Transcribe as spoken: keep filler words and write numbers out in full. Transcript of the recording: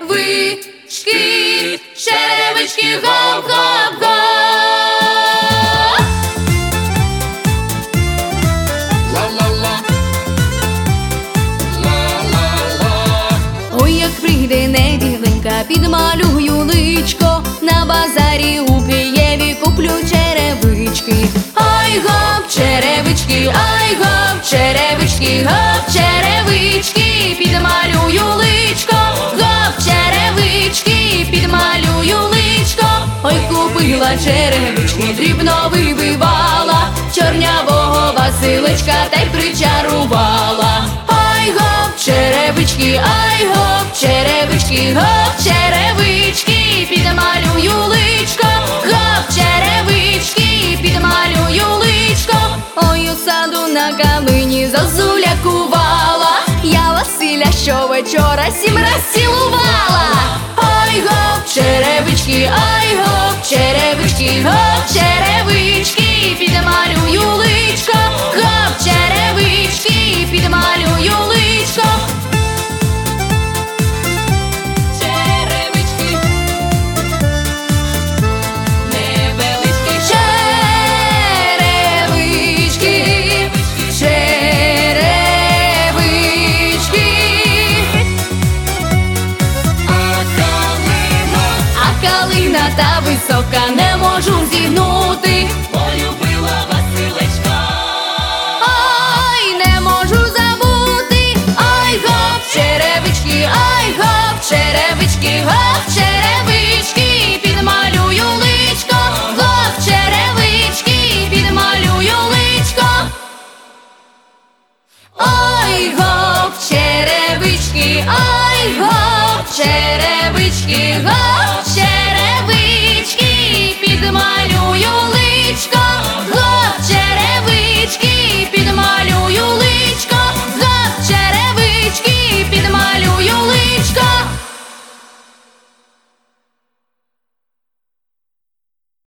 черевички, черевички, гоп-гоп-гоп. Ой, як прийде неділенька, підмалюю личко, на базарі у Києві куплю черевички. Ай гоп, черевички, ай гоп, черевички, гоп, черевички, підмалюю личко, гоп, черевички, підмалюю личко. Ой, купила черевички, дрібно вибивала, чорнявого Василечка та й причарувала. Ай гоп, черевички, ай гоп, черевички, гоп, черевички, підмалюю личко, гоп, черевички, підмалюю личко. Ой, у саду на калині зозуля кувала, я Василя щовечора сім раз цілувала. Ай гоп, черевички, ай гоп, черевички, гоп,